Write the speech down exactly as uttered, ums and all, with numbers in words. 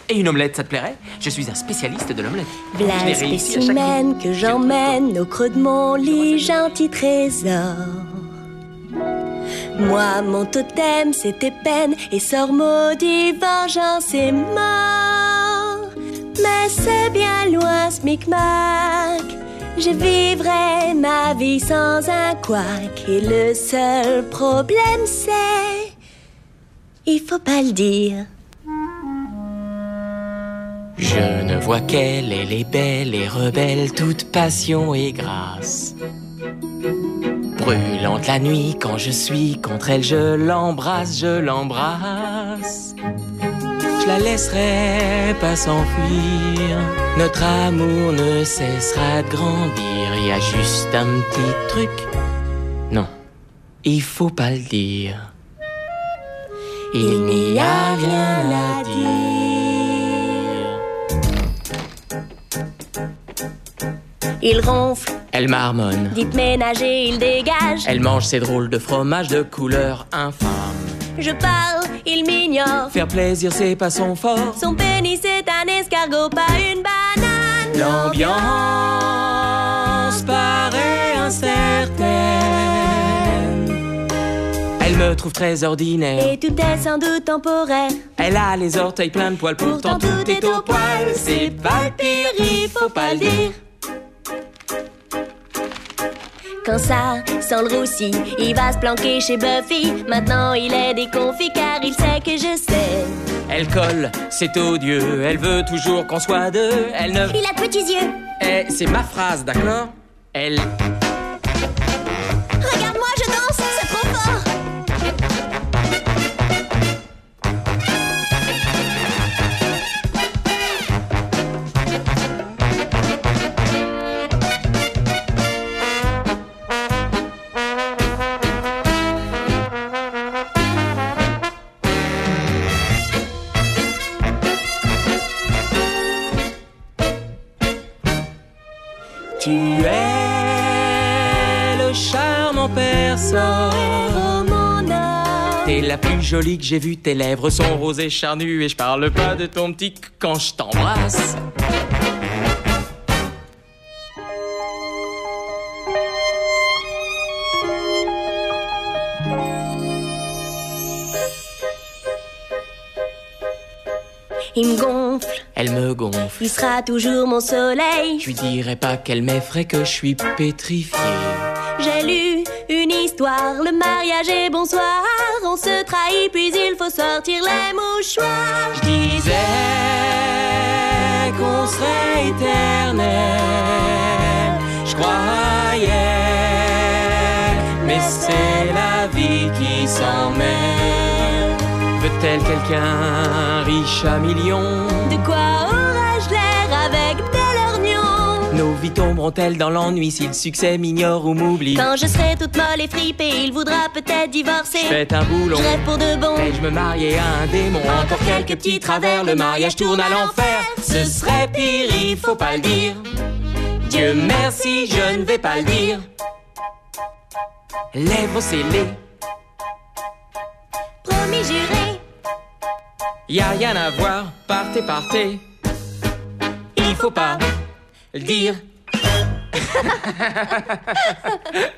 Et une omelette, ça te plairait? Je suis un spécialiste de l'omelette. V'là spécimen que j'emmène au creux de mon lit, gentil trésor. Moi, mon totem, c'était peine, et sort maudit, vengeance est mort. Mais c'est bien loin ce micmac. Je vivrai ma vie sans un couac. Et le seul problème, c'est... il faut pas le dire. Je ne vois qu'elle, elle est belle et rebelle, toute passion et grâce. Brûlante la nuit, quand je suis contre elle, je l'embrasse, je l'embrasse. Je la laisserai pas s'enfuir, notre amour ne cessera de grandir. Il y a juste un petit truc, non, il faut pas le dire. Il n'y a rien à dire. Il ronfle, elle marmonne, dites ménager, il dégage. Elle mange ses drôles de fromage de couleur infâme. Je parle, il m'ignore. Faire plaisir, c'est pas son fort. Son pénis est un escargot, pas une banane. L'ambiance paraît incertaine. Elle me trouve très ordinaire. Et tout est sans doute temporaire. Elle a les orteils pleins de poils, pourtant, pourtant tout est au poil. C'est pas le pire, il faut pas le dire. Quand ça sent le roussi, il va se planquer chez Buffy. Maintenant il est déconfit car il sait que je sais. Elle colle, c'est odieux. Elle veut toujours qu'on soit deux. Elle ne... il a de petits yeux. Eh, c'est ma phrase, d'accord? Elle... regarde-moi, je danse, c'est trop fort. Tu es le charme en personne. Oh mon homme. T'es la plus jolie que j'ai vue. Tes lèvres sont roses et charnues. Et je parle pas de ton petit c- quand je t'embrasse. Il me gonfle, elle me gonfle. Il sera toujours mon soleil. Je lui dirai pas qu'elle m'effraie, que je suis pétrifié. J'ai lu une histoire, le mariage est bonsoir. On se trahit puis il faut sortir les mouchoirs. Je disais qu'on serait éternel. Je croyais, mais c'est la vie qui s'en mêle. Veut-elle quelqu'un riche à millions? De quoi aurais-je l'air avec des lorgnons? Nos vies tomberont-elles dans l'ennui si le succès m'ignore ou m'oublie? Quand je serai toute molle et fripée, il voudra peut-être divorcer. Je fais un boulon, je rêve pour de bon. Et je me mariais à un démon. Encore quelques petits travers, le mariage tourne à l'enfer. Ce serait pire, il faut pas le dire. Dieu merci, je ne vais pas le dire. Lèvres scellées, promis juré. Y'a rien à voir, partez, partez. Il faut pas le dire.